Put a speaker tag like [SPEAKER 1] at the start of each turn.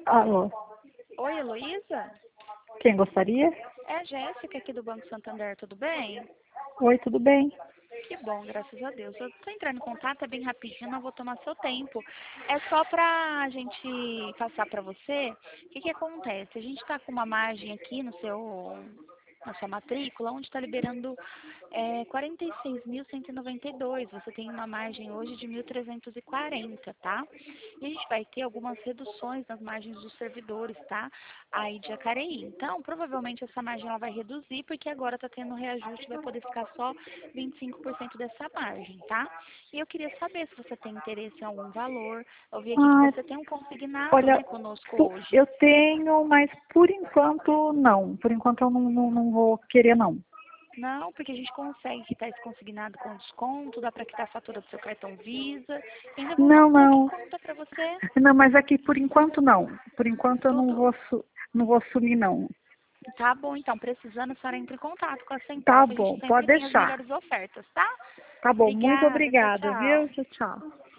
[SPEAKER 1] Alô,
[SPEAKER 2] Oi, Heloísa?
[SPEAKER 1] quem gostaria?
[SPEAKER 2] É a Jéssica aqui do Banco Santander, tudo bem?
[SPEAKER 1] Oi, tudo bem?
[SPEAKER 2] Que bom, graças a Deus. Eu tô entrando em contato, é bem rapidinho, não vou tomar seu tempo. É só pra gente passar pra você o que que acontece. A gente tá com uma margem aqui na sua matrícula, onde está liberando 46.192. Você tem uma margem hoje de 1.340, tá? E a gente vai ter algumas reduções nas margens dos servidores, tá? Aí de Jacareí. Então, provavelmente essa margem ela vai reduzir, porque agora está tendo reajuste, vai poder ficar só 25% dessa margem, tá? E eu queria saber se você tem interesse em algum valor. Eu vi aqui que
[SPEAKER 1] Ah,
[SPEAKER 2] você tem um consignado,
[SPEAKER 1] olha,
[SPEAKER 2] né, conosco hoje.
[SPEAKER 1] eu tenho, mas por enquanto não. Por enquanto eu não vou querer, não.
[SPEAKER 2] Não, porque a gente consegue quitar esse consignado com desconto, dá para quitar a fatura do seu cartão Visa, e ainda voltar
[SPEAKER 1] Não,
[SPEAKER 2] um pouco em
[SPEAKER 1] não.
[SPEAKER 2] conta para você.
[SPEAKER 1] Não, mas aqui por enquanto não. Por enquanto eu não
[SPEAKER 2] Tudo.
[SPEAKER 1] vou, não vou assumir, não.
[SPEAKER 2] Tá bom, então, precisando, a senhora entra em contato com a
[SPEAKER 1] Tá
[SPEAKER 2] Central, que a gente
[SPEAKER 1] bom, pode
[SPEAKER 2] sempre tem as
[SPEAKER 1] deixar.
[SPEAKER 2] melhores ofertas, tá?
[SPEAKER 1] Tá bom, muito
[SPEAKER 2] Obrigada, tchau,
[SPEAKER 1] obrigada,
[SPEAKER 2] tchau.
[SPEAKER 1] viu? Tchau, tchau.